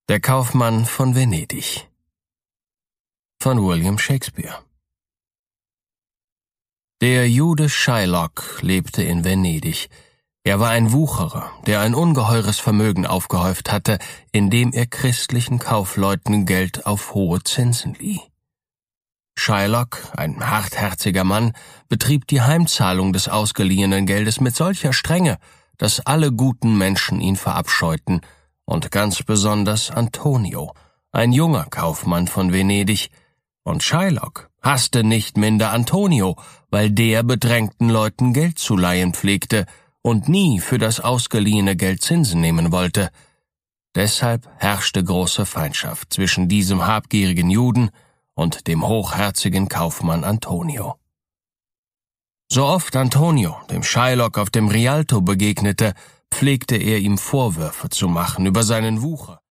Der Kaufmann von Venedig von William Shakespeare. Der Jude Shylock lebte in Venedig. Er war ein Wucherer, der ein ungeheures Vermögen aufgehäuft hatte, indem er christlichen Kaufleuten Geld auf hohe Zinsen lieh. Shylock, ein hartherziger Mann, betrieb die Heimzahlung des ausgeliehenen Geldes mit solcher Strenge, dass alle guten Menschen ihn verabscheuten, und ganz besonders Antonio, ein junger Kaufmann von Venedig, und Shylock hasste nicht minder Antonio, weil der bedrängten Leuten Geld zu leihen pflegte und nie für das ausgeliehene Geld Zinsen nehmen wollte. Deshalb herrschte große Feindschaft zwischen diesem habgierigen Juden und dem hochherzigen Kaufmann Antonio. So oft Antonio dem Shylock auf dem Rialto begegnete, pflegte er ihm Vorwürfe zu machen über seinen Wucher.